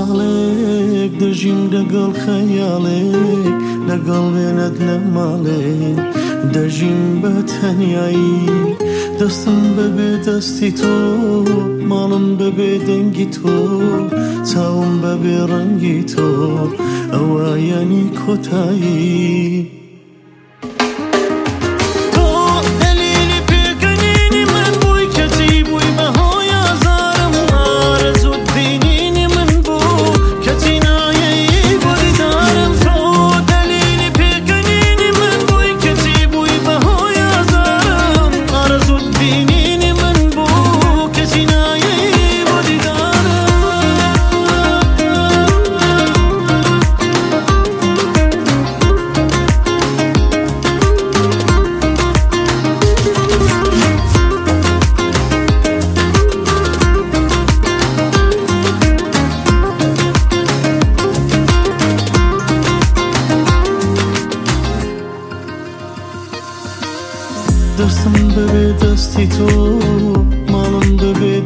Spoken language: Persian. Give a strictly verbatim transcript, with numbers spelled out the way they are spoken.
ساڵێک دەژیم لەگەڵ خەیاڵێک لەگەڵ وێنەت لە ماڵێک دەژیم بە تەنیایی دەستم بەبێ دەستی تۆ ماڵم بەبێ دەنگی تۆ چاوم بەبێ ڕەنگی تۆ ئەوە یانی کۆتایی دەستم بەبێ دەستی تۆ ماڵم بەبێ